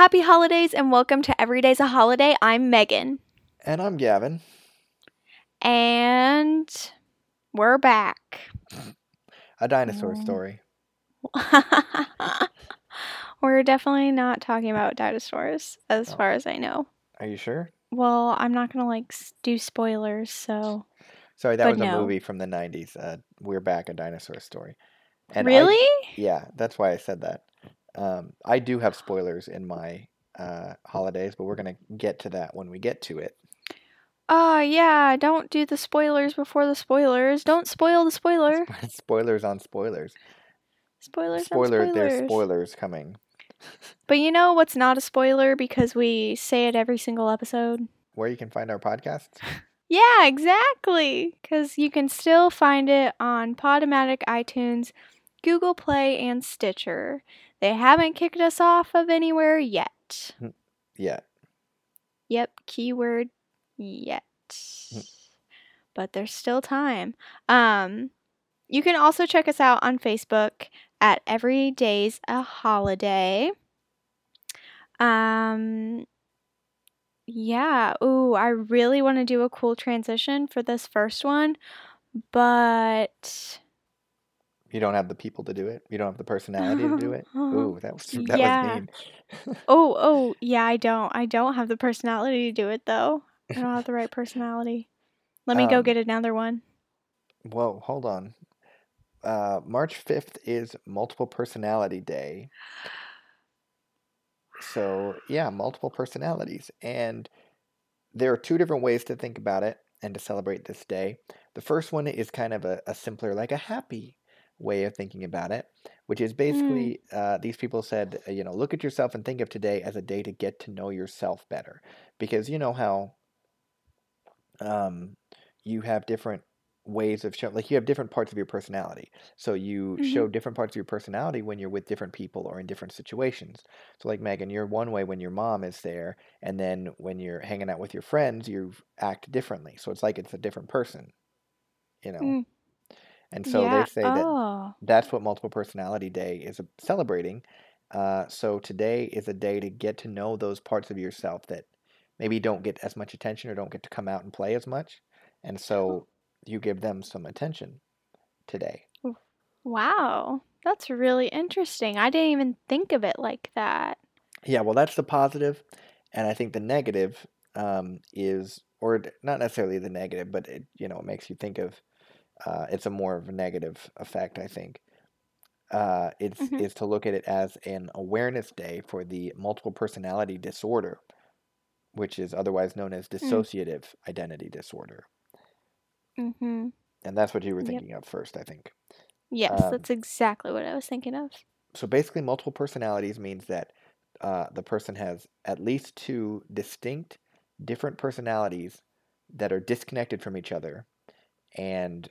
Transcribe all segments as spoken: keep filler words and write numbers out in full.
Happy holidays and welcome to Every Day's a Holiday. I'm Megan. And I'm Gavin. And we're back. A dinosaur story. We're definitely not talking about dinosaurs, as Oh. far as I know. Are you sure? Well, I'm not going to, like, do spoilers, so... Sorry, that but was a no. movie from the nineties. Uh, We're Back, A Dinosaur Story. And Really? I, yeah, that's why I said that. Um, I do have spoilers in my uh, holidays, but we're going to get to that when we get to it. Oh, uh, yeah, don't do the spoilers before the spoilers. Don't spoil the spoiler. Spoilers on spoilers. Spoilers Spoiler, on spoilers. There's spoilers coming. But you know what's not a spoiler because we say it every single episode? Where you can find our podcasts? Yeah, exactly. Because you can still find it on Podomatic, iTunes, Google Play, and Stitcher. They haven't kicked us off of anywhere yet. Yet. Yep, keyword yet. But there's still time. Um, you can also check us out on Facebook at Every Day's a Holiday. Um, yeah. Ooh, I really want to do a cool transition for this first one, but you don't have the people to do it. You don't have the personality to do it. Ooh, that was that yeah. was mean. oh, oh, yeah. I don't. I don't have the personality to do it though. I don't have the right personality. Let me um, go get another one. Whoa, hold on. Uh, March fifth is Multiple Personality Day. So, yeah, multiple personalities. And there are two different ways to think about it and to celebrate this day. The first one is kind of a, a simpler, like a happy way of thinking about it, which is basically mm. uh, these people said, uh, you know, look at yourself and think of today as a day to get to know yourself better. Because you know how um, you have different ways of showing, like you have different parts of your personality. So you mm-hmm. show different parts of your personality when you're with different people or in different situations. So like Megan, you're one way when your mom is there, and then when you're hanging out with your friends, you act differently. So it's like it's a different person, you know. Mm. And so yeah. they say that oh. that's what Multiple Personality Day is celebrating. Uh, so today is a day to get to know those parts of yourself that maybe don't get as much attention or don't get to come out and play as much. And so you give them some attention today. Wow. That's really interesting. I didn't even think of it like that. Yeah, well, that's the positive. And I think the negative um, is, or not necessarily the negative, but it, you know, it makes you think of, uh, it's a more of a negative effect, I think. Uh, it's mm-hmm. is to look at it as an awareness day for the multiple personality disorder, which is otherwise known as dissociative mm. identity disorder. Mm-hmm. And that's what you were thinking yep. of first, I think. Yes, um, that's exactly what I was thinking of. So basically, multiple personalities means that uh, the person has at least two distinct, different personalities that are disconnected from each other, and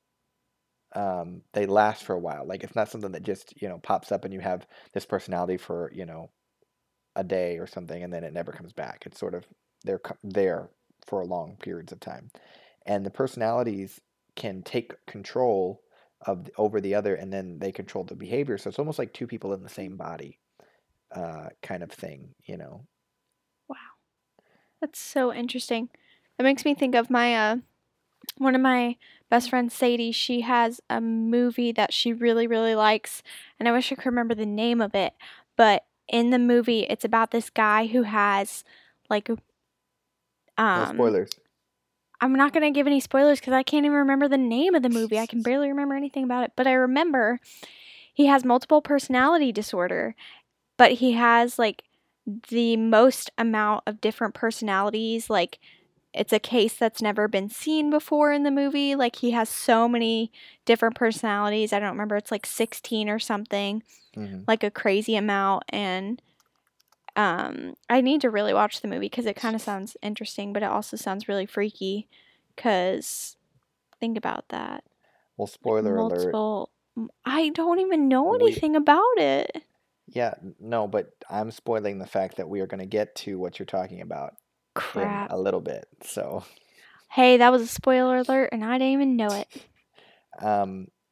um, they last for a while. Like, it's not something that just, you know, pops up and you have this personality for, you know, a day or something, and then it never comes back. It's sort of, they're there for long periods of time. And the personalities can take control of over the other, and then they control the behavior. So it's almost like two people in the same body uh, kind of thing, you know. Wow. That's so interesting. That makes me think of my, uh, one of my best friends, Sadie. She has a movie that she really, really likes, and I wish I could remember the name of it. But in the movie, it's about this guy who has, like, um... no spoilers. I'm not going to give any spoilers because I can't even remember the name of the movie. I can barely remember anything about it. But I remember he has multiple personality disorder. But he has, like, the most amount of different personalities. Like, it's a case that's never been seen before in the movie. Like, he has so many different personalities. I don't remember. It's, like, sixteen or something. Mm-hmm. Like, a crazy amount. And... Um, I need to really watch the movie because it kind of sounds interesting, but it also sounds really freaky because think about that. Well, spoiler like multiple, alert. I don't even know anything we, about it. Yeah, no, but I'm spoiling the fact that we are going to get to what you're talking about Crap. in a little bit, so. Hey, that was a spoiler alert and I didn't even know it. Um,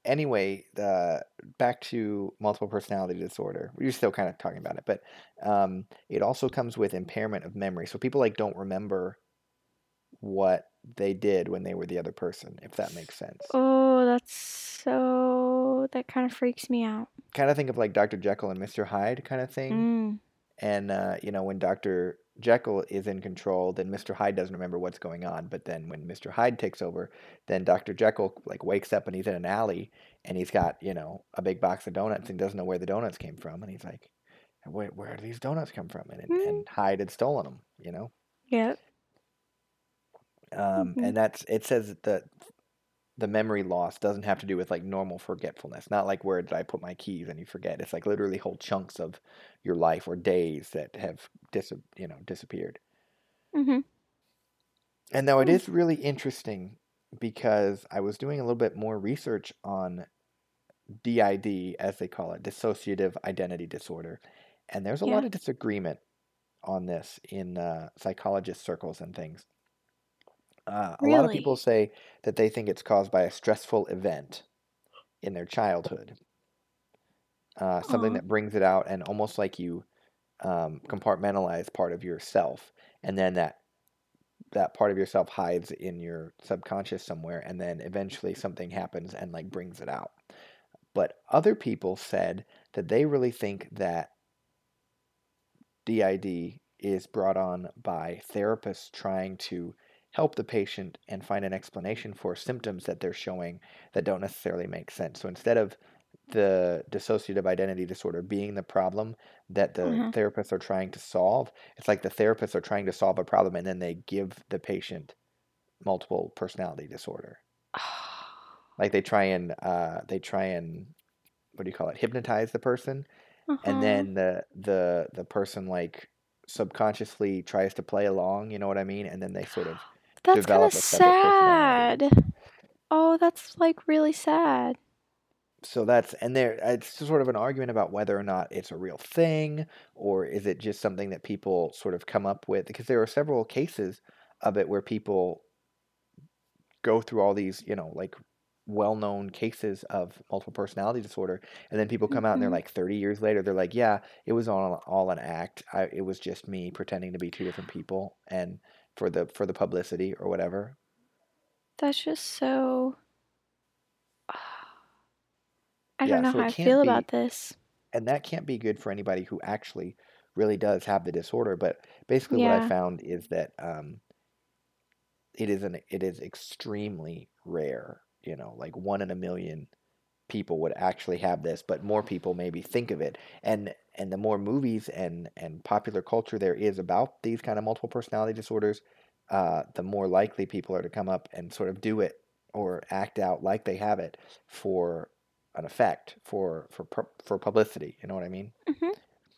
anyway, uh, back to multiple personality disorder. We're still kind of talking about it, but um, it also comes with impairment of memory. So people like don't remember what they did when they were the other person, if that makes sense. Oh, that's so. That kind of freaks me out. Kind of think of like Doctor Jekyll and Mister Hyde kind of thing. Mm. And uh, you know, when Doctor Jekyll is in control, then Mister Hyde doesn't remember what's going on. But then when Mister Hyde takes over, then Doctor Jekyll like wakes up and he's in an alley and he's got, you know, a big box of donuts and doesn't know where the donuts came from. And he's like, where, where do these donuts come from? And, Mm. and Hyde had stolen them, you know? Yep. Um, Mm-hmm. and that's, it says that the memory loss doesn't have to do with like normal forgetfulness. Not like where did I put my keys and you forget. It's like literally whole chunks of your life or days that have dis- you know, disappeared. Mm-hmm. And now it Hmm. is really interesting because I was doing a little bit more research on D I D, as they call it, dissociative identity disorder. And there's a Yeah. lot of disagreement on this in uh, psychologist circles and things. Uh, a lot of people Really? say that they think it's caused by a stressful event in their childhood, uh, something Oh, that brings it out and almost like you um, compartmentalize part of yourself. And then that that part of yourself hides in your subconscious somewhere, and then eventually something happens and like brings it out. But other people said that they really think that D I D is brought on by therapists trying to help the patient and find an explanation for symptoms that they're showing that don't necessarily make sense. So instead of the dissociative identity disorder being the problem that the uh-huh. therapists are trying to solve, it's like the therapists are trying to solve a problem and then they give the patient multiple personality disorder. Like they try and uh, they try and what do you call it? Hypnotize the person, and Uh-huh. then the the the person like subconsciously tries to play along. You know what I mean? And then they sort of That's kind of develop a separate personality. sad. Oh, that's like really sad. So that's and there it's sort of an argument about whether or not it's a real thing or is it just something that people sort of come up with because there are several cases of it where people go through all these, you know, like well-known cases of multiple personality disorder, and then people come out and they're Mm-hmm. like thirty years later, they're like, yeah, it was all all an act. I, it was just me pretending to be two different people, and for the for the publicity or whatever. That's just so. I don't Yeah, know so how it I can't feel about be, this. and that can't be good for anybody who actually really does have the disorder. But basically, what I Yeah. found is that um, it is an it is extremely rare. You know, like one in a million people would actually have this, but more people maybe think of it. And and the more movies and and popular culture there is about these kind of multiple personality disorders, uh, the more likely people are to come up and sort of do it or act out like they have it for an effect, for for pu- for publicity. You know what I mean? Mm-hmm.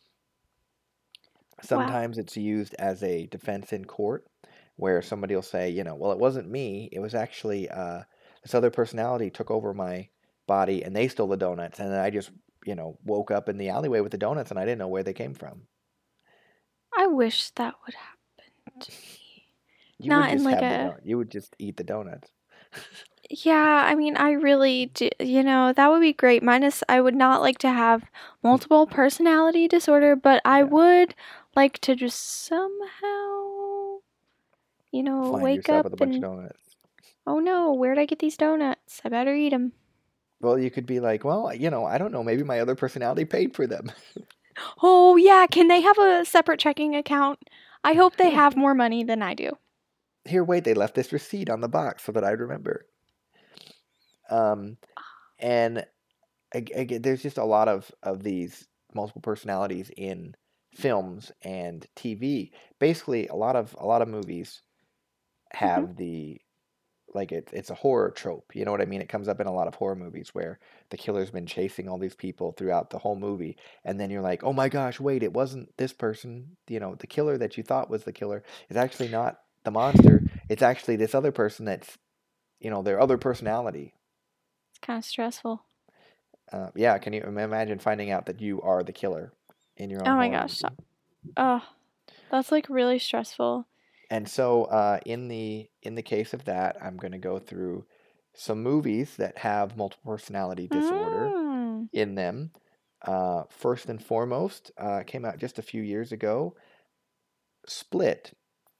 Wow. Sometimes it's used as a defense in court, where somebody will say, you know, well, it wasn't me. It was actually uh, this other personality took over my body, and they stole the donuts, and then I just, you know, woke up in the alleyway with the donuts, and I didn't know where they came from. I wish that would happen to me. You would Not in just like have the a. donut. You would just eat the donuts. Yeah, I mean, I really do. You know, that would be great. Minus, I would not like to have multiple personality disorder, but I Yeah, would like to just somehow, you know, find wake yourself up with a bunch of and, donuts. oh no, where'd I get these donuts? I better eat them. Well, you could be like, well, you know, I don't know. Maybe my other personality paid for them. Oh, yeah, can they have a separate checking account? I hope they have more money than I do. Here, wait, they left this receipt on the box so that I'd remember. Um, and ag- again, there's just a lot of of these multiple personalities in films and T V. Basically, a lot of a lot of movies Hmm. have the like it's it's a horror trope. You know what I mean? It comes up in a lot of horror movies where the killer's been chasing all these people throughout the whole movie, and then you're like, oh my gosh, wait, it wasn't this person. You know, the killer that you thought was the killer is actually not the monster. It's actually this other person that's you know their other personality. It's kind of stressful. Uh, yeah, can you imagine finding out that you are the killer in your own Oh my horror gosh, stop. movie? Oh, that's like really stressful. And so, uh, in the in the case of that, I'm going to go through. some movies that have multiple personality disorder Mm. in them. Uh, first and foremost, uh, came out just a few years ago. Split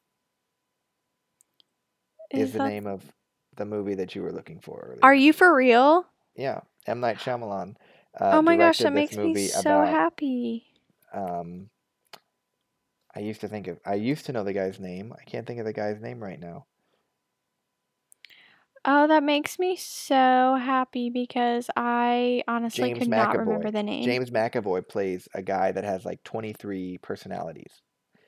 is Is the that? name of the movie that you were looking for Are earlier. you for real? Yeah, M. Night Shyamalan uh, Oh my gosh, that directed this makes me movie so about. happy. Um, I used to think of. I used to know the guy's name. I can't think of the guy's name right now. Oh, that makes me so happy because I honestly James could not remember McAvoy. the name. James McAvoy plays a guy that has like twenty-three personalities.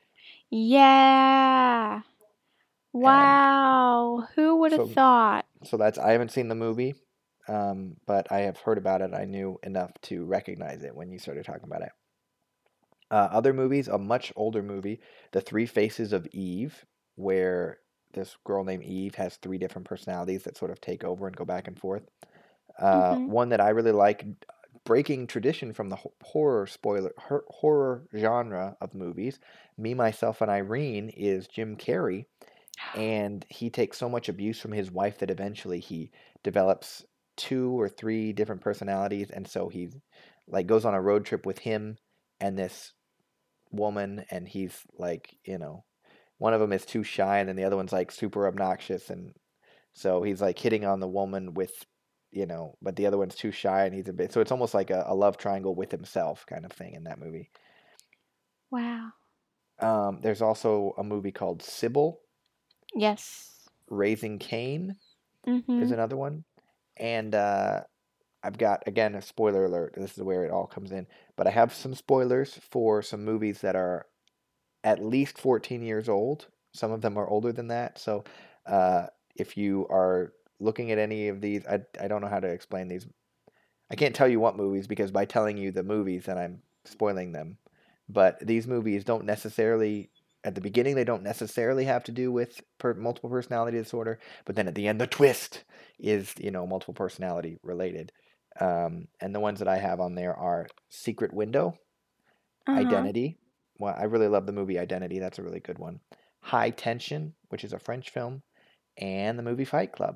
Yeah. And Wow. Who would have so thought? so that's I haven't seen the movie, um, but I have heard about it. I knew enough to recognize it when you started talking about it. Uh, other movies, a much older movie, The Three Faces of Eve, where this girl named Eve has three different personalities that sort of take over and go back and forth. Uh, Mm-hmm. one that I really like, breaking tradition from the ho- horror spoiler hor- horror genre of movies. Me, Myself, and Irene is Jim Carrey, and he takes so much abuse from his wife that eventually he develops two or three different personalities, and so he like goes on a road trip with him and this woman, and he's like, you know, one of them is too shy, and then the other one's like super obnoxious, and so he's like hitting on the woman with, you know, but the other one's too shy, and he's a bit. So it's almost like a, a love triangle with himself kind of thing in that movie. Wow. Um, there's also a movie called Sybil. Yes. Raising Cain is Mm-hmm. another one, and uh, I've got again a spoiler alert. This is where it all comes in, but I have some spoilers for some movies that are at least fourteen years old. Some of them are older than that. So uh, if you are looking at any of these, I, I don't know how to explain these. I can't tell you what movies because by telling you the movies, then I'm spoiling them. But these movies don't necessarily, at the beginning, they don't necessarily have to do with per, multiple personality disorder. But then at the end, the twist is, you know, multiple personality related. Um, and the ones that I have on there are Secret Window, Uh-huh. Identity. Well, I really love the movie Identity. That's a really good one. High Tension, which is a French film, and the movie Fight Club.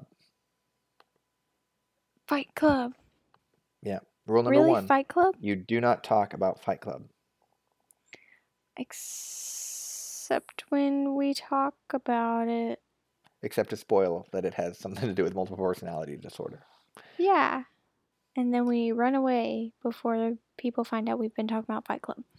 Fight Club. Yeah. Rule number Really? one, Fight Club? you do not talk about Fight Club. Except when we talk about it. Except to spoil that it has something to do with multiple personality disorder. Yeah. And then we run away before people find out we've been talking about Fight Club.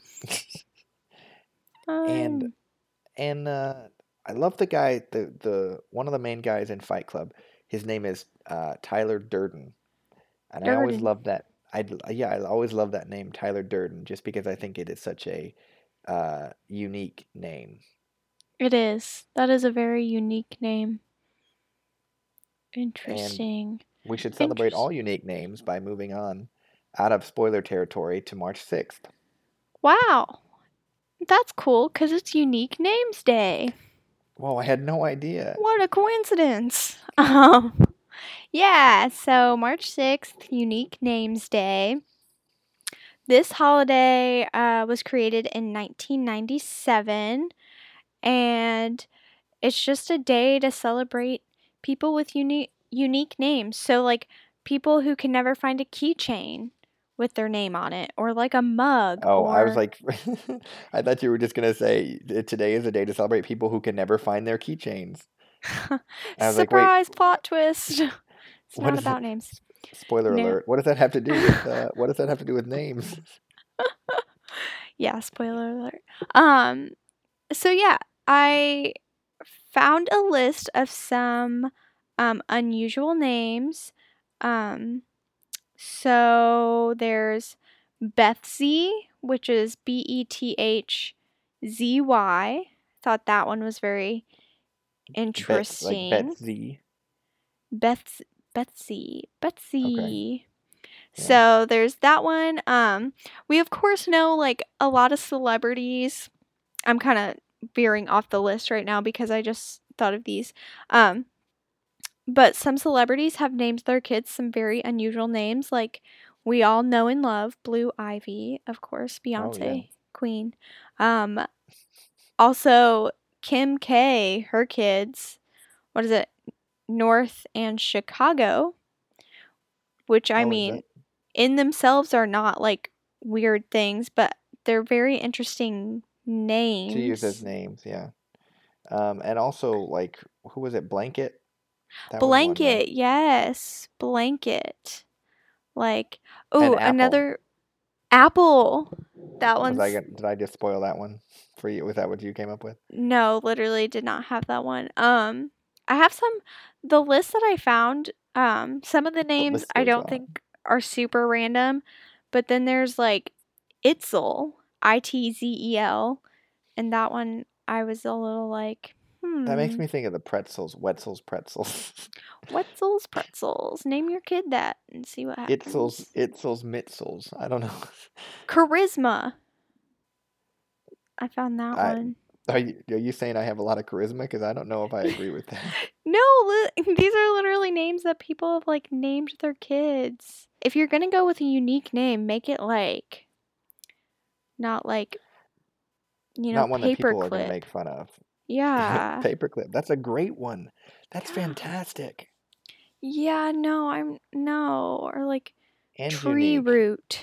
and Um, and uh, I love the guy, the the one of the main guys in Fight Club. His name is uh, Tyler Durden, and I always Durden. love that. I yeah, I always love that name, Tyler Durden, just because I think it is such a uh, unique name. It is. That is a very unique name. And Interesting. we should celebrate Interest. all unique names by moving on out of spoiler territory to March sixth. Wow. That's cool because it's Unique Names Day. Whoa, I had no idea. What a coincidence. Um, yeah, so March sixth, Unique Names Day. This holiday uh, was created in nineteen ninety-seven, and it's just a day to celebrate people with unique unique names. So like people who can never find a keychain with their name on it, or like a mug, Oh, I was or like, I thought you were just gonna say that today is a day to celebrate people who can never find their keychains. I was like, wait, surprise plot twist. It's what not is it? about names. Spoiler No. alert. What does that have to do with uh, what does that have to do with names? Yeah, spoiler alert. Um so yeah, I found a list of some um unusual names. Um So there's Bethzy, which is B E T H Z Y. Thought that one was very Bet like interesting. Betsy. Beth Betsy. Okay. Betsy. Yeah. So there's that one. Um we of course know like a lot of celebrities. I'm kind of veering off the list right now because I just thought of these. Um But some celebrities have named their kids some very unusual names, like we all know and love Blue Ivy, of course, Oh yeah. Beyonce, Queen. Um, Also, Kim K, her kids, what is it? North and Chicago, which I Oh, is mean, that in themselves are not like weird things, but they're very interesting to use as names. names? Yeah. Um, and also like who was it? Blanket? That was one, right? Blanket, yes, blanket. Like, And oh, Apple. another apple. That Was I one's gonna, did I just spoil that one for you? Was that what you came up with? no, literally did not have that one. Um, I have some the list that I found. Um, some of the The names list I goes don't on. think are super random, but then there's like Itzel, I T Z E L, and that one I was a little like, That makes hmm, me think of the pretzels, Wetzel's pretzels. Wetzel's pretzels. Name your kid that and see what Itzel's, happens. Itzel's, Mitzels. I don't know. Charisma. I found that I one. are you, are you saying I have a lot of charisma? Because I don't know if I agree with that. No, li- these are literally names that people have like named their kids. If you're gonna go with a unique name, make it like not like, you know, Not one that people are gonna paperclip. make fun of. Yeah. Paperclip. That's a great one. That's Yeah. fantastic Yeah, no, I'm no. Or like and tree unique. root.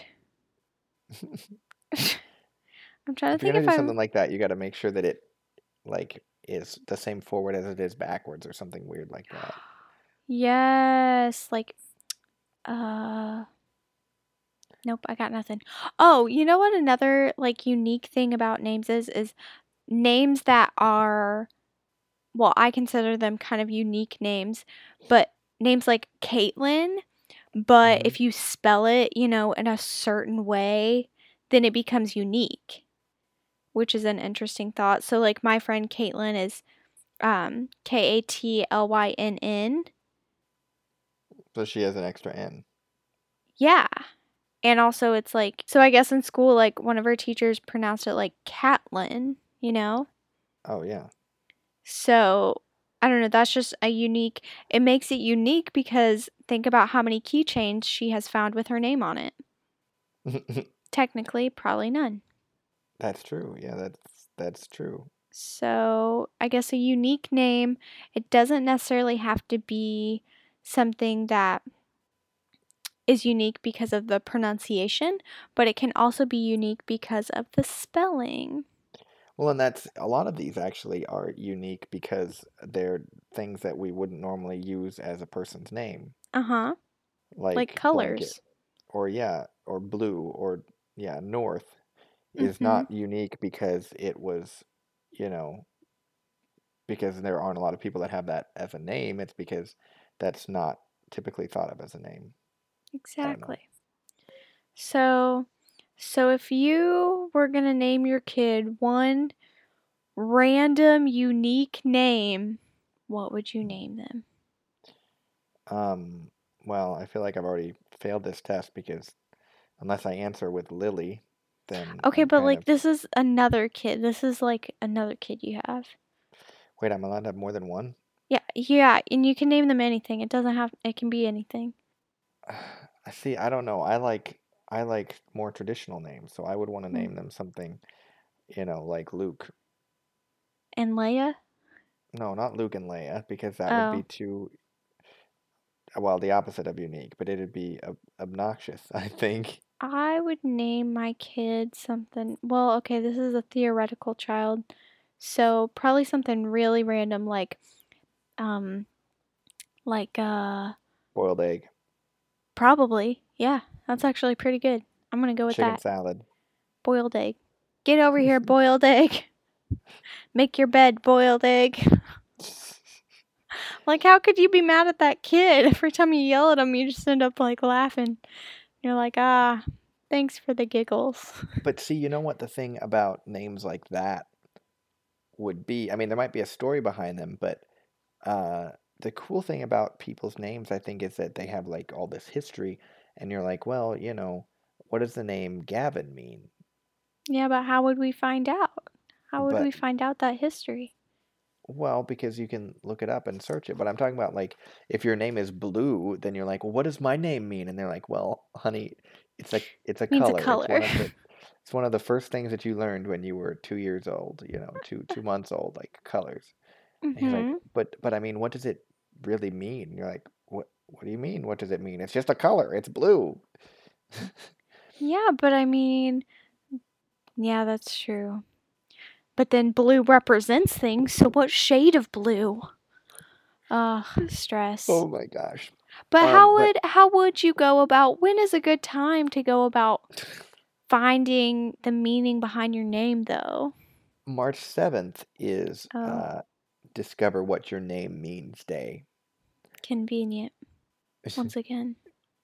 I'm trying to If you're think gonna if do I something like that, you got to make sure that it like is the same forward as it is backwards or something weird like that. yes, like uh nope, I got nothing. Oh, you know what another like unique thing about names is is names that are well, I consider them kind of unique names, but names like Caitlin, but Hmm. if you spell it, you know, in a certain way, then it becomes unique, which is an interesting thought. So like my friend Caitlin is um K A T L Y N N. So she has an extra N. Yeah. And also it's like so I guess in school like one of our teachers pronounced it like Catlin, you know? Oh yeah. So, I don't know, that's just a unique it makes it unique because think about how many keychains she has found with her name on it. Technically, probably none. That's true. Yeah, that's that's true. So, I guess a unique name, it doesn't necessarily have to be something that is unique because of the pronunciation, but it can also be unique because of the spelling. Well, and that's a lot of these actually are unique because they're things that we wouldn't normally use as a person's name, Uh-huh. Like like blanket colors. or yeah, or blue or yeah, north is Mhm. not unique because it was, you know, because there aren't a lot of people that have that as a name. It's because that's not typically thought of as a name. I don't know. Exactly. So, so if you were going to name your kid one random unique name, what would you name them? Um, well, I feel like I've already failed this test because unless I answer with Lily, then Okay, I'm but kind like of. this is another kid. This is like another kid you have. Wait, I'm allowed to have more than one? Yeah, yeah, and you can name them anything. It doesn't have it can be anything. I see. I don't know. I like I like more traditional names, so I would want to Hmm. name them something, you know, like Luke. And Leia? No, not Luke and Leia, because that would be Oh, too, well, the opposite of unique, but it'd be ob obnoxious, I think. I would name my kid something. Well, okay, this is a theoretical child. So, probably something really random like um like uh Boiled egg, probably. Yeah, that's actually pretty good. I'm going to go with chicken that. salad. Boiled egg. Get over here, boiled egg. Make your bed, boiled egg. Like, how could you be mad at that kid? Every time you yell at him, you just end up like laughing. You're like, ah, thanks for the giggles. But see, you know what the thing about names like that would be? I mean, there might be a story behind them, but uh, the cool thing about people's names, I think, is that they have like all this history, and you're like, well, you know, what does the name Gavin mean? Yeah, but how would we find out? How would we But find out that history? well, because you can look it up and search it. But I'm talking about like if your name is Blue, then you're like, well, what does my name mean? And they're like, well, honey, it's a it's a Means a color. It's color. one of the it's one of the first things that you learned when you were two years old. You know, two two months old, like colors. And he's like, Mhm. but but I mean, what does it? really mean? You're like, what? What do you mean? What does it mean? It's just a color. It's blue. Yeah, but I mean, yeah, that's true. But then blue represents things, so what shade of blue? Ugh, stress. Oh my gosh. But Um, how but would how would you go about when is a good time to go about finding the meaning behind your name though? March seventh is Oh, uh, Discover What Your Name Means Day. convenient. Once again.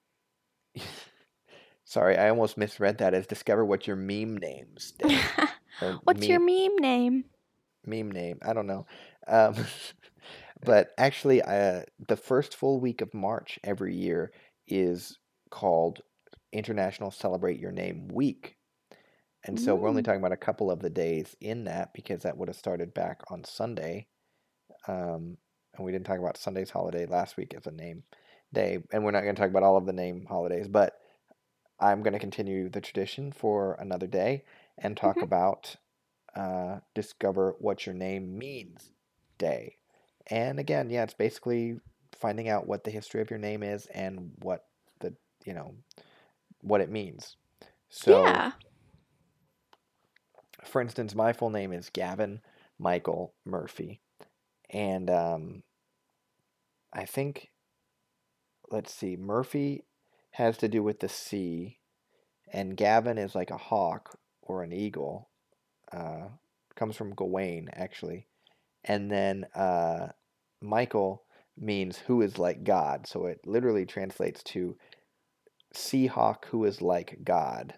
Sorry, I almost misread that as Discover What Your Meme Names Day. Or What's your meme, meme name? meme name. I don't know. Um, but actually, uh, the first full week of March every year is called International Celebrate Your Name Week. And so we're only Mm. talking about a couple of the days in that because that would have started back on Sunday. Um, and we didn't talk about Sunday's holiday last week as a name day. And we're not going to talk about all of the name holidays, but I'm going to continue the tradition for another day and talk Mhm. about uh, Discover What Your Name Means Day. And again, yeah, it's basically finding out what the history of your name is and what the, you know, what it means. So, Yeah. for instance, my full name is Gavin Michael Murphy. And um, I think, let's see, Murphy has to do with the sea, and Gavin is like a hawk or an eagle. Uh, comes from Gawain, actually. And then uh, Michael means who is like God. So it literally translates to Seahawk who is like God.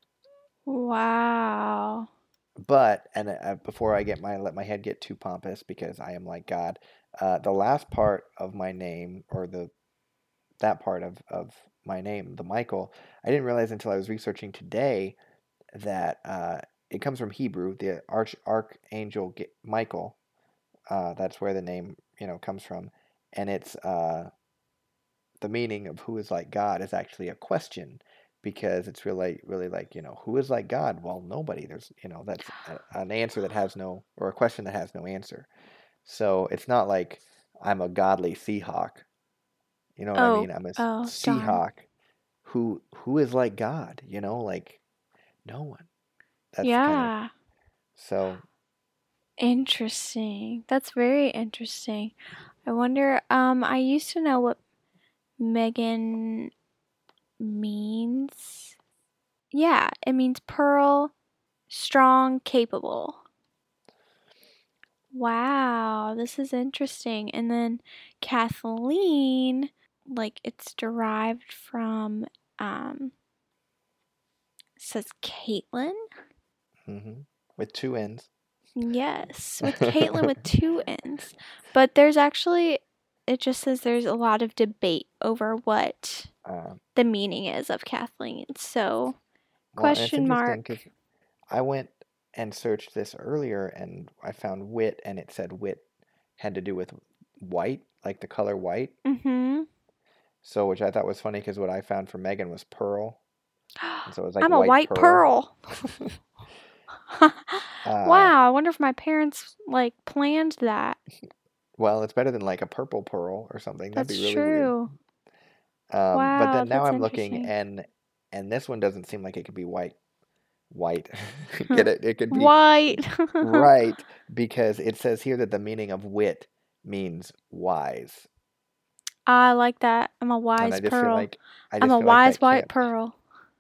Wow. But, and uh, before I get my let my head get too pompous because I am like God, uh, the last part of my name, or the that part of, of my name, the Michael, I didn't realize until I was researching today that uh, it comes from Hebrew, the arch archangel Michael. Uh, that's where the name, you know, comes from, and it's uh, the meaning of who is like God is actually a question because it's really, really like, you know, who is like God? Well, nobody. There's, you know, that's a, an answer that has no, or a question that has no answer. So it's not like I'm a godly Seahawk. You know what I Oh, mean? I'm a oh, darn. Seahawk who who is like God. You know, like no one. That's kind of Yeah. so. Interesting. That's very interesting. I wonder, um, I used to know what Megan means. Yeah, it means pearl, strong, capable. Wow, this is interesting. And then Kathleen, like it's derived from, um, it says Caitlin. Hmm. With two ends. Yes, with Caitlin with two N's. But there's actually, it just says there's a lot of debate over what uh, the meaning is of Kathleen. So, well, and it's question interesting because mark. I went and searched this earlier and I found wit, and it said wit had to do with white, like the color white. Mm-hmm. So, which I thought was funny because what I found for Megan was pearl, and so it was like I'm a white white pearl. pearl. uh, Wow, I wonder if my parents like planned that. well, it's better than like a purple pearl or something. That'd be That's really weird. true. Um, but Wow, then now that's I'm looking, interesting. and and this one doesn't seem like it could be white. White, get it? It could be White. right because it says here that the meaning of wit means wise, I like that. I'm a and wise I just feel pearl. like I I'm just a feel like wise that white can't. pearl.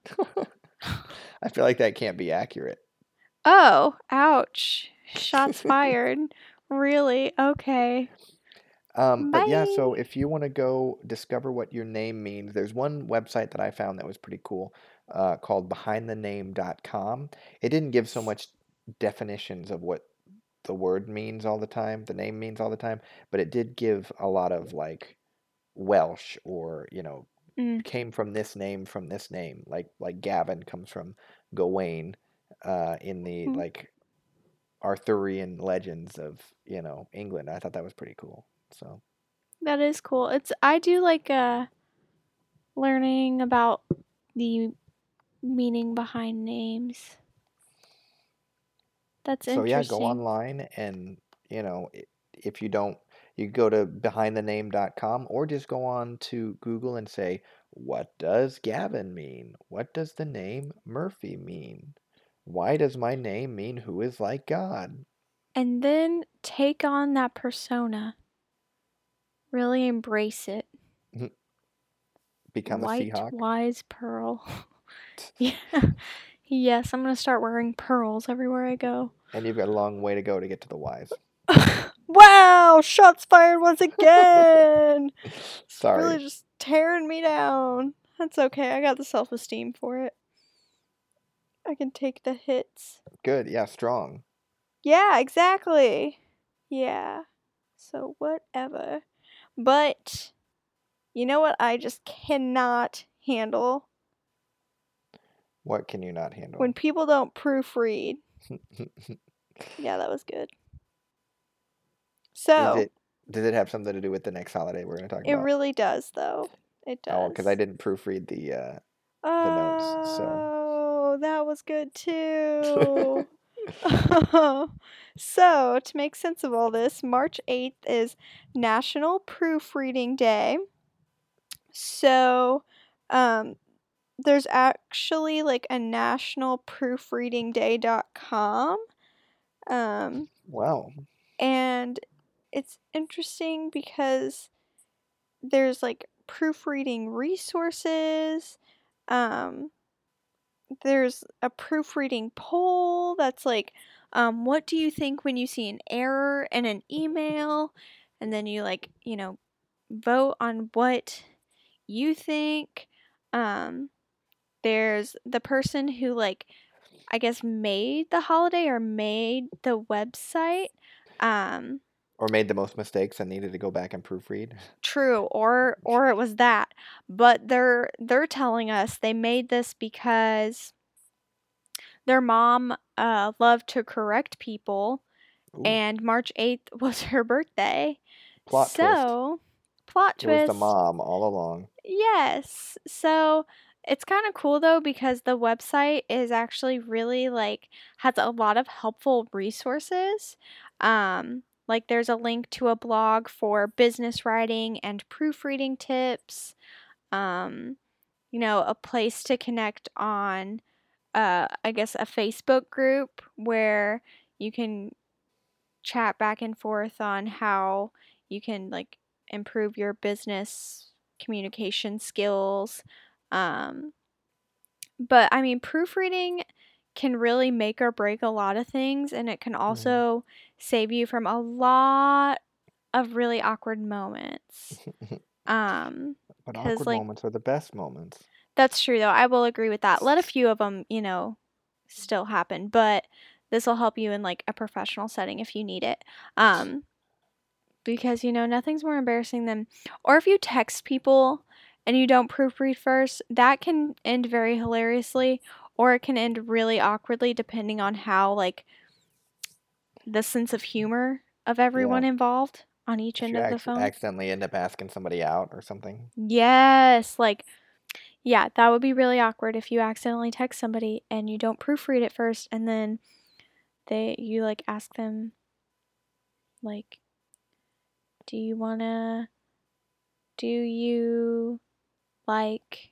I feel like that can't be accurate. Oh, ouch. Shots fired. Really? Okay. Um, but yeah, so Bye. if you want to go discover what your name means, there's one website that I found that was pretty cool, uh, called behind the name dot com. It didn't give so much definitions of what the word means all the time, the name means all the time, but it did give a lot of like Welsh, or, you know, Mm. came from this name from this name, like like Gavin comes from Gawain, uh, in the Mm. like Arthurian legends of, you know, England. I thought that was pretty cool. So. That is cool. It's I do like uh learning about the meaning behind names. That's So yeah, go interesting. online and, you know, i- if you don't, You go to behind the name dot com or just go on to Google and say, what does Gavin mean? What does the name Murphy mean? Why does my name mean who is like God? And then take on that persona. Really embrace it. Become a White, Seahawk. wise pearl. Yeah. Yes, I'm going to start wearing pearls everywhere I go. And you've got a long way to go to get to the wise. Wow! Shots fired once again! Sorry. Really just tearing me down. That's okay. I got the self-esteem for it. I can take the hits. Good. Yeah, strong. Yeah, exactly. Yeah. So whatever. But you know what I just cannot handle? What can you not handle? When people don't proofread. Yeah, that was good. So, Is it, does it have something to do with the next holiday we're going to talk it about? really does, though. It does. Oh, because I didn't proofread the uh, oh, the notes, so. Oh, that was good too. So, to make sense of all this, March eighth is National Proofreading Day. So, um, there's actually like a national proofreading day dot com. Um, Wow. and it's interesting because there's like proofreading resources. Um, there's a proofreading poll that's like, um, what do you think when you see an error in an email? And then you like, you know, vote on what you think. Um, there's the person who like, I guess made the holiday or made the website. Um, Or made the most mistakes and needed to go back and proofread. True, or or it was that. But they're they're telling us they made this because their mom uh, loved to correct people, Ooh. and March eighth was her birthday. Plot so, twist. plot It twist. was the mom all along. Yes. So it's kind of cool though because the website is actually really like has a lot of helpful resources. Um, like there's a link to a blog for business writing and proofreading tips. Um, you know, a place to connect on, uh, I guess a Facebook group where you can chat back and forth on how you can like improve your business communication skills. Um, but I mean, proofreading can really make or break a lot of things, and it can also mm. save you from a lot of really awkward moments. Um, but awkward like, moments are the best moments. That's true, though. I will agree with that. Let a few of them, you know, still happen, but this will help you in like a professional setting if you need it. Um, because, you know, nothing's more embarrassing than, or if you text people and you don't proofread first, that can end very hilariously, or it can end really awkwardly depending on how, like, the sense of humor of everyone yeah. involved on each if end you of ac- the phone. accidentally end up asking somebody out or something. Yes, like, yeah, that would be really awkward if you accidentally text somebody and you don't proofread it first, and then they you like ask them, like, do you wanna, do you like,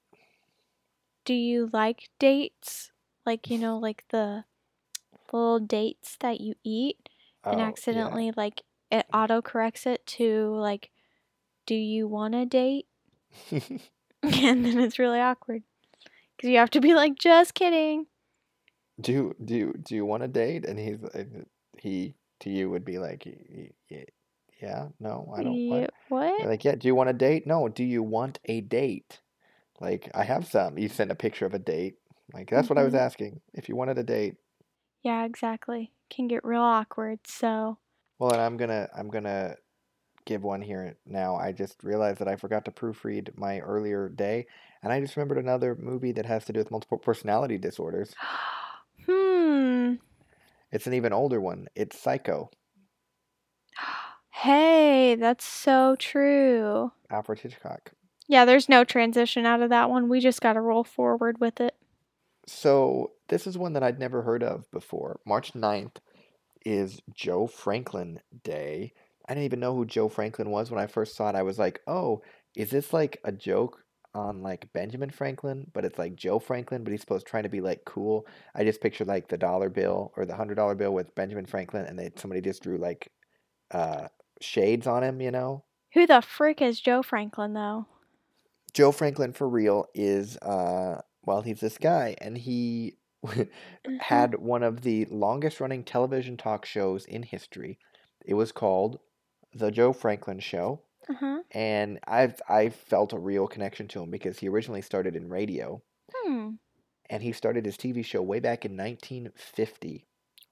do you like dates? Like, you know, like the little dates that you eat, and oh, accidentally yeah. like it auto corrects it to like, do you wanna date? And then it's really awkward because you have to be like, just kidding. Do you, do you, do you want to date? And he's he to you would be like, yeah, no, I don't. Yeah, what? what? You're like, yeah, do you want a date? No, do you want a date? Like, I have some. You send a picture of a date. Like, that's mm-hmm. what I was asking. If you wanted a date. Yeah, exactly. Can get real awkward. So. Well, and I'm gonna I'm gonna give one here now. I just realized that I forgot to proofread my earlier day, and I just remembered another movie that has to do with multiple personality disorders. Hmm. It's an even older one. It's Psycho. Hey, that's so true. Alfred Hitchcock. Yeah, there's no transition out of that one. We just got to roll forward with it. So, this is one that I'd never heard of before. March ninth is Joe Franklin Day. I didn't even know who Joe Franklin was when I first saw it. I was like, oh, is this like a joke on like Benjamin Franklin? But it's like Joe Franklin, but he's supposed to try to be like cool. I just pictured like the dollar bill or the hundred dollar bill with Benjamin Franklin, and they somebody just drew like uh shades on him, you know? Who the frick is Joe Franklin, though? Joe Franklin for real is uh well, he's this guy, and he Mm-hmm. had one of the longest running television talk shows in history. It was called The Joe Franklin Show. Uh-huh. And I've I felt a real connection to him because he originally started in radio, Hmm. and he started his T V show way back in nineteen fifty.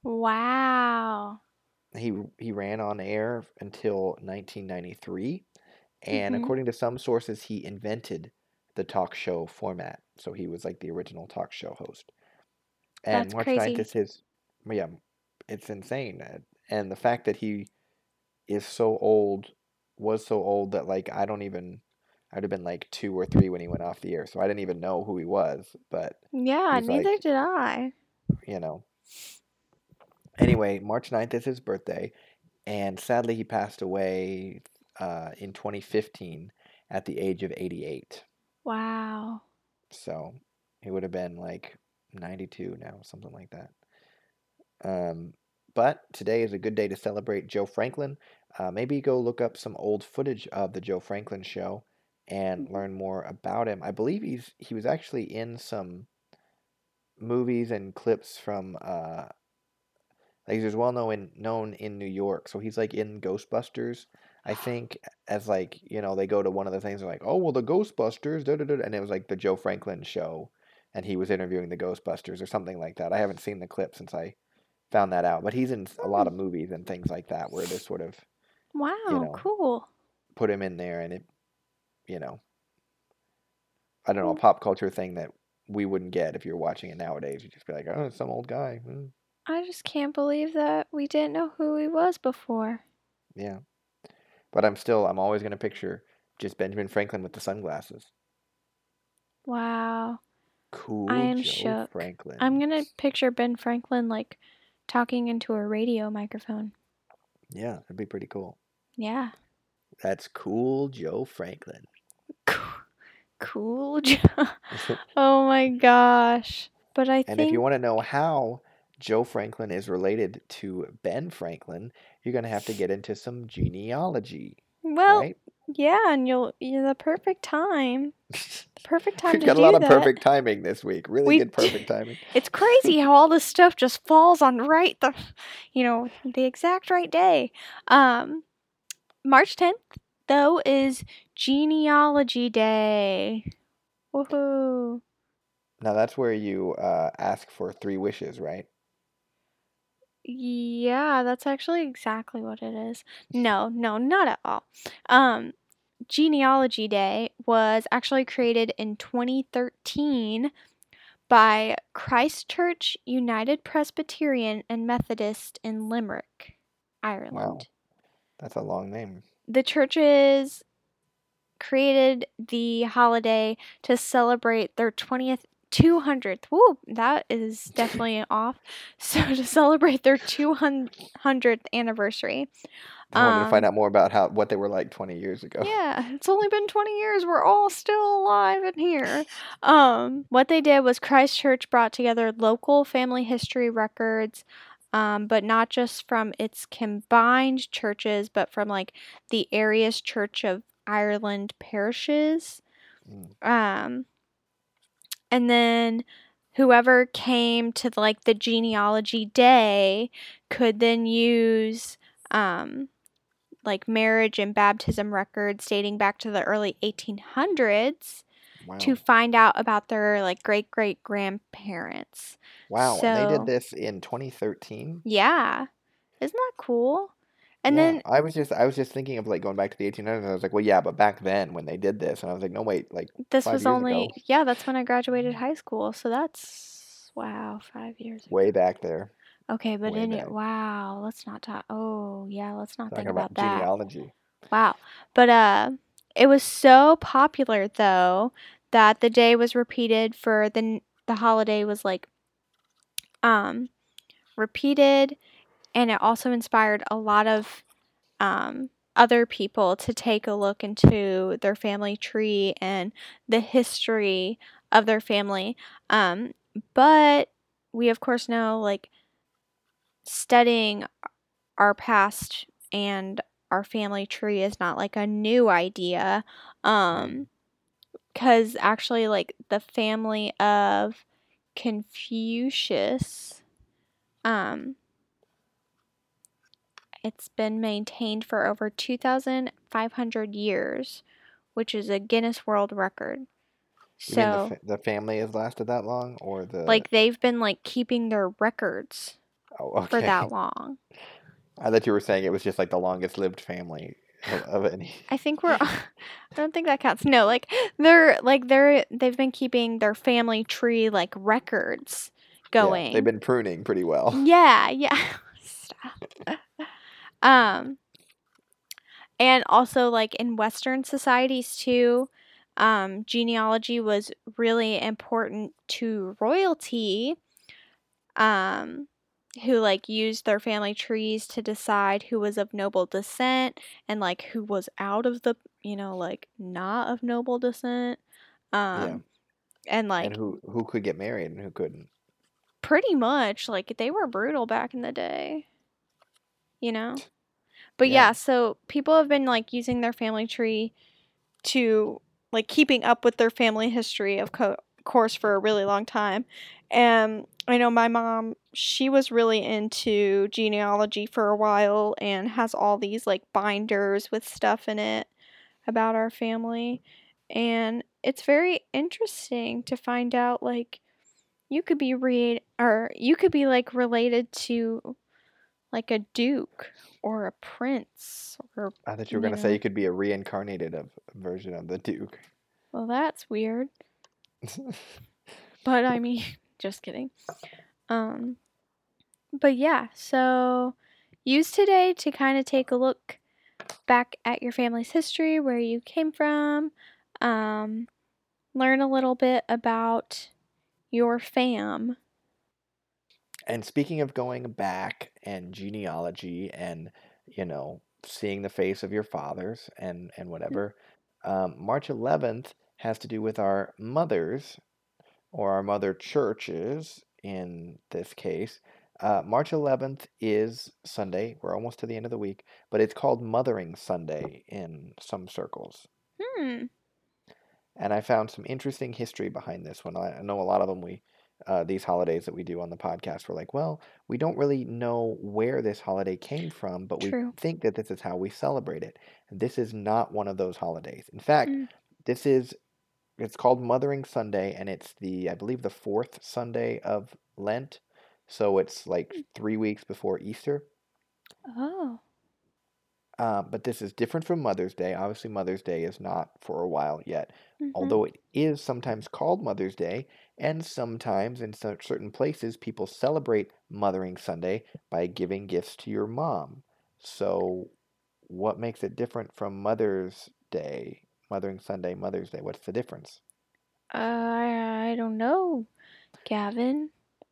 Wow. He he ran on air until nineteen ninety-three, and Mm-hmm. according to some sources, he invented the talk show format. So he was like the original talk show host. And That's March ninth crazy. is his, yeah, it's insane. uh, And the fact that he is so old, was so old that like I don't even, I'd have been like two or three when he went off the air, so I didn't even know who he was. But Yeah, he's neither like, did I. you know. Anyway, March ninth is his birthday, and sadly he passed away uh, in twenty fifteen at the age of eighty-eight. Wow. So he would have been like ninety-two now, something like that. Um, but today is a good day to celebrate Joe Franklin. Uh, maybe go look up some old footage of the Joe Franklin show and Mhm. learn more about him. I believe he's he was actually in some movies and clips from uh like he's well known in known in New York. So he's like in Ghostbusters, I think, as like, you know, they go to one of the things and like, oh well the Ghostbusters, da, da, da, and it was like the Joe Franklin show and he was interviewing the Ghostbusters or something like that. I haven't seen the clip since I found that out. But he's in a lot Hmm. of movies and things like that where they sort of, you Wow, know, cool. put him in there and it, you know, I don't know, a Well, pop culture thing that we wouldn't get if you're watching it nowadays. You'd just be like, oh, it's some old guy. Mm, I just can't believe that we didn't know who he was before. yeah. But I'm still, I'm always going to picture just Benjamin Franklin with the sunglasses. Wow. I Cool am Joe shook. I'm Franklin. gonna picture Ben Franklin like talking into a radio microphone. Yeah, that'd be pretty cool. Yeah. That's cool Joe Franklin. Cool job. Oh my gosh. But I And if you think, want to know how Joe Franklin is related to Ben Franklin, you're going to have to get into some genealogy, well, right? yeah, and you'll, you're the perfect time. The perfect time We've to got a lot do of that. perfect timing this week. Really We, good perfect timing. it's crazy how all this stuff just falls on right the, you know, the exact right day. Um, March tenth, though, is Genealogy Day. Woohoo. Now that's where you uh, ask for three wishes, right? Yeah, that's actually exactly what it is. No, no, not at all. Um, Genealogy Day was actually created in twenty thirteen by Christchurch United Presbyterian and Methodist in Limerick, Wow, Ireland. that's a long name. The churches created the holiday to celebrate their twentieth two hundredth. Woo, that is definitely off. So to celebrate their two hundredth anniversary. I wanted to find Um out more about how what they were like twenty years ago. yeah, it's only been twenty years. We're all still alive in here. Um what they did was Christchurch brought together local family history records, um, but not just from its combined churches, but from like the area's Church of Ireland parishes. Mm, Um, and then whoever came to like the genealogy day could then use um, like marriage and baptism records dating back to the early eighteen hundreds to wow. find out about their like great great grandparents. Wow, and they did So, this in twenty thirteen? yeah, isn't that cool? And Yeah, then I was just I was just thinking of like going back to the eighteen hundreds. I was like, well, yeah, but back then when they did this, and I was like, no, wait, like this five was years ago, only, yeah, that's when I graduated high school. So that's, wow, five years ago. way back there, Okay, but way in it, back. wow, let's not talk. Oh, yeah, let's not Talking think about about that. genealogy. Wow. But uh it was so popular though that the day was repeated for the the holiday was like um repeated, and it also inspired a lot of um, other people to take a look into their family tree and the history of their family. Um, but we, of course, know like studying our past and our family tree is not like a new idea. Um, because actually, like the family of Confucius, um, it's been maintained for over two thousand five hundred years, which is a Guinness World Record. You mean the So, fa- the family has lasted that long, or the? like, they've been like keeping their records Oh, for that okay. long. I thought you were saying it was just like the longest lived family of, of any. I think we're I don't think that counts. No, like they're like they're they've been keeping their family tree like records Yeah, they've going. been pruning pretty well. Yeah, yeah. Stop. Um and also like in Western societies too, um genealogy was really important to royalty, um who like used their family trees to decide who was of noble descent and like who was out of the, you know, like not of noble descent. Yeah, Um and and like who who could get married and who couldn't. pretty much like they were brutal back in the day, you know. But Yeah, yeah, so people have been like using their family tree to like keeping up with their family history of co- course for a really long time. And I know my mom, she was really into genealogy for a while and has all these like binders with stuff in it about our family. And it's very interesting to find out like you could be read or you could be like related to like a duke or a prince or, I thought you were you gonna say know, you could be a reincarnated of version of the Duke. well, that's weird. But I mean, just kidding. Um, but yeah, so use today to kind of take a look back at your family's history, where you came from, um, learn a little bit about your fam. And speaking of going back and genealogy and, you know, seeing the face of your fathers and and whatever, um, March eleventh has to do with our mothers or our mother churches in this case. Uh, March eleventh is Sunday. We're almost to the end of the week, but it's called Mothering Sunday in some circles. Hmm, And I found some interesting history behind this one. I I know a lot of them we uh, these holidays that we do on the podcast were like, well, we don't really know where this holiday came from, but we true. think that this is how we celebrate it. And this is not one of those holidays. In fact, Mm. this is it's called Mothering Sunday, and it's the I believe the fourth Sunday of Lent, so it's like three weeks before Easter. Oh. Uh, but this is different from Mother's Day. Obviously, Mother's Day is not for a while yet, Mm-hmm. although it is sometimes called Mother's Day, and sometimes in cer- certain places people celebrate Mothering Sunday by giving gifts to your mom. So, what makes it different from Mother's Day, Mothering Sunday, Mother's Day? What's the difference? Uh, I, I don't know, Gavin.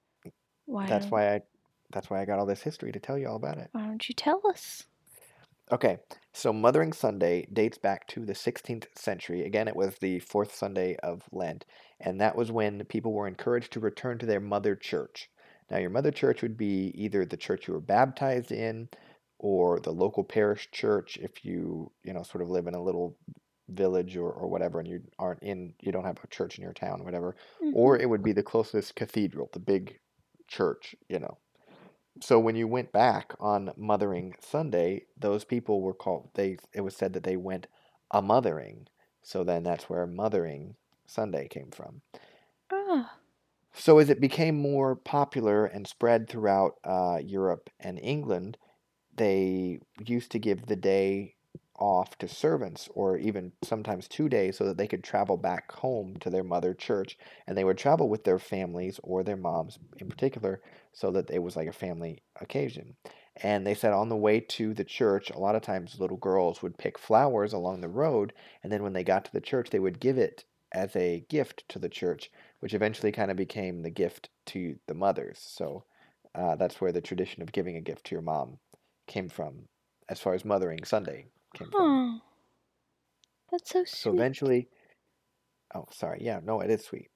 Why That's don't why I that's why I got all this history to tell you all about it. Why don't you tell us? Okay, so Mothering Sunday dates back to the sixteenth century. Again, it was the fourth Sunday of Lent, and that was when people were encouraged to return to their mother church. Now, your mother church would be either the church you were baptized in or the local parish church if you, you know, sort of live in a little village or, or whatever and you aren't in, you don't have a church in your town, whatever. Mm-hmm. Or it would be the closest cathedral, the big church, you know. So when you went back on Mothering Sunday, those people were called they it was said that they went a mothering. So then that's where Mothering Sunday came from. Oh. So as it became more popular and spread throughout uh, Europe and England, they used to give the day off to servants or even sometimes two days so that they could travel back home to their mother church, and they would travel with their families or their moms in particular so that it was like a family occasion. And they said on the way to the church, a lot of times little girls would pick flowers along the road, and then when they got to the church they would give it as a gift to the church, which eventually kind of became the gift to the mothers. So uh, that's where the tradition of giving a gift to your mom came from as far as Mothering Sunday came from. Oh, that's so So sweet. eventually, oh, sorry, yeah, no, it is sweet.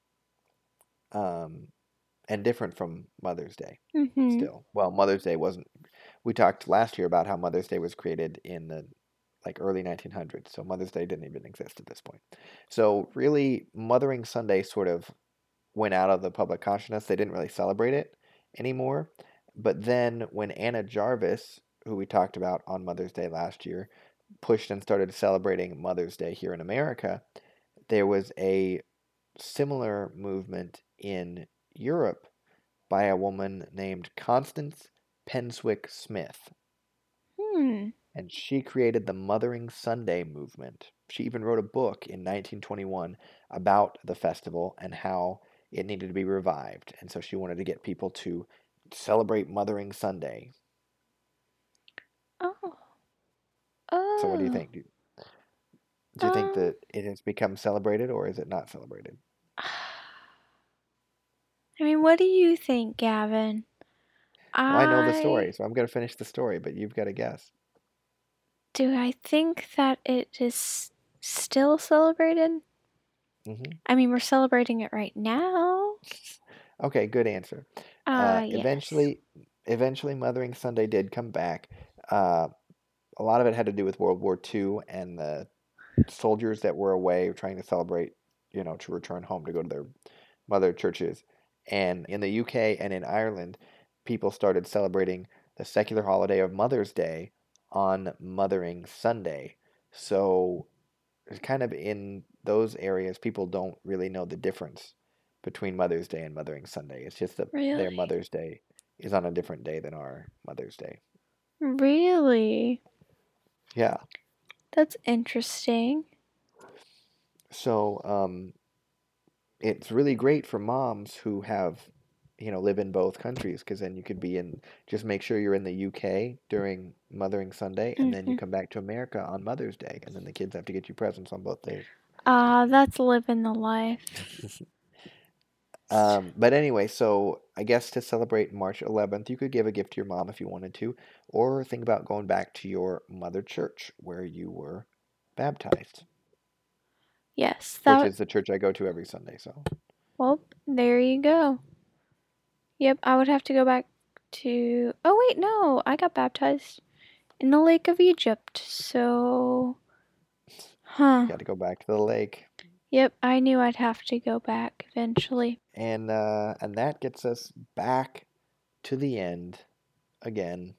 Um, and different from Mother's Day Mm-hmm. still. Well, Mother's Day wasn't, we talked last year about how Mother's Day was created in the like early nineteen hundreds, so Mother's Day didn't even exist at this point. So really, Mothering Sunday sort of went out of the public consciousness. They didn't really celebrate it anymore. But then when Anna Jarvis, who we talked about on Mother's Day last year, pushed and started celebrating Mother's Day here in America, there was a similar movement in Europe by a woman named Constance Penswick Smith. Hmm. And she created the Mothering Sunday movement. She even wrote a book in nineteen twenty-one about the festival and how it needed to be revived. And so she wanted to get people to celebrate Mothering Sunday. Oh. So what do you Oh. think? Do, do you think Um. that it has become celebrated or is it not celebrated? I mean, what do you think, Gavin? Well, I know the I story, so I'm going to finish the story, but you've got to guess. do I think that it is still celebrated? hmm I mean, we're celebrating it right now. Okay, good answer. Uh, Uh, yes. eventually, eventually, Mothering Sunday did come back. Uh, a lot of it had to do with World War Two and the soldiers that were away trying to celebrate, you know, to return home to go to their mother churches. And in the U K and in Ireland, people started celebrating the secular holiday of Mother's Day on Mothering Sunday. So it's kind of in those areas, people don't really know the difference between Mother's Day and Mothering Sunday. It's just that Really? their Mother's Day is on a different day than our Mother's Day. Really? Yeah. That's interesting. So, um, it's really great for moms who have, you know, live in both countries because then you could be in, just make sure you're in the U K during Mothering Sunday and then you Mhm. come back to America on Mother's Day and then the kids have to get you presents on both days. Ah, that's living the life. Um, but anyway, so I guess to celebrate March eleventh, you could give a gift to your mom if you wanted to, or think about going back to your mother church where you were baptized, Yes, which that. is the church I go to every Sunday. So, Well, there you go. Yep, I would have to go back to. Oh wait, no, I got baptized in the Lake of Egypt. So, huh? you got to go back to the lake. Yep, I knew I'd have to go back eventually. And uh, and that gets us back to the end again.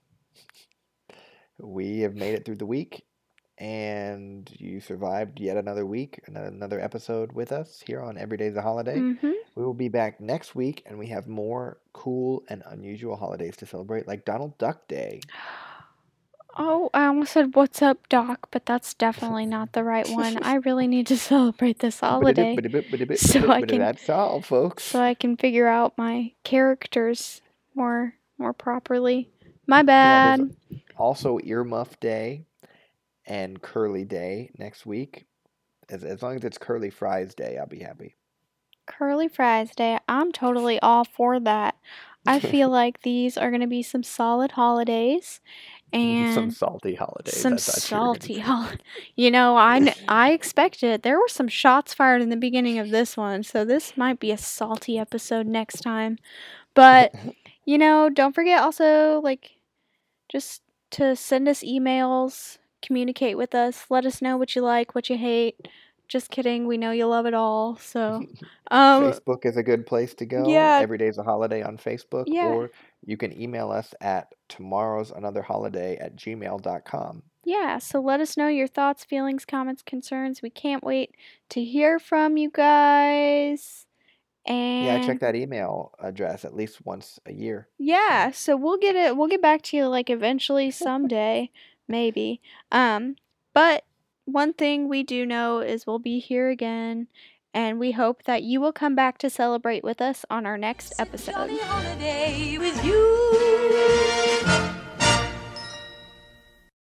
We have made it through the week, and you survived yet another week, another episode with us here on Every Day's a Holiday. Mm-hmm. We will be back next week, and we have more cool and unusual holidays to celebrate, like Donald Duck Day. Oh, I almost said, "What's up, Doc?" But that's definitely not the right one. I really need to celebrate this holiday so I can That's all, folks. so I can figure out my characters more more properly. My bad. Yeah, there's also Earmuff Day and Curly Day next week. As as long as it's Curly Fries Day, I'll be happy. Curly Fries Day. I'm totally all for that. I feel like these are going to be some solid holidays. And some salty holidays. Some salty holidays. You know, I, I expected. There were some shots fired in the beginning of this one, so this might be a salty episode next time. But, you know, don't forget also, like, just to send us emails, communicate with us, let us know what you like, what you hate. Just kidding, we know you love it all. So, um, Facebook is a good place to go. Yeah. Every Day's a Holiday on Facebook. Yeah. Or you can email us at tomorrow's another holiday at gmail dot com. Yeah, so let us know your thoughts, feelings, comments, concerns. We can't wait to hear from you guys. And yeah, I check that email address at least once a year. Yeah, so we'll get it we'll get back to you like eventually someday, maybe. Um, but one thing we do know is we'll be here again, and we hope that you will come back to celebrate with us on our next episode. Jolly holiday with you.